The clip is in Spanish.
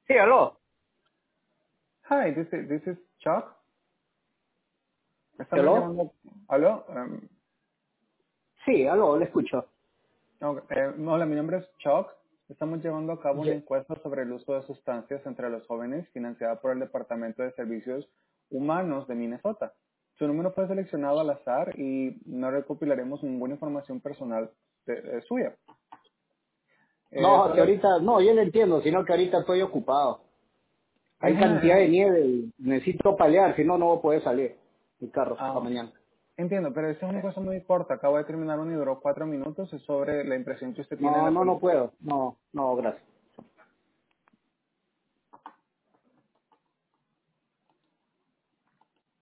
Sí, aló. Hi, this is Chuck. Estamos ¿Aló? llamando. ¿Aló? Sí, aló, le escucho. Hola, mi nombre es Chuck. Estamos llevando a cabo una Ye- encuesta sobre el uso de sustancias entre los jóvenes financiada por el Departamento de Servicios Humanos de Minnesota. Su número fue seleccionado al azar y no recopilaremos ninguna información personal suya. No, que Solo... ahorita, no, yo no entiendo, sino que ahorita estoy ocupado. Hay cantidad de Ajá, nieve y necesito palear, si no, no voy a poder salir mi carro para ah, mañana. entiendo, pero esta es una cosa muy corta. Acabo de terminar una y duró 4 minutos. Es sobre la impresión que usted tiene de No, la no, no política. puedo. No, no, gracias.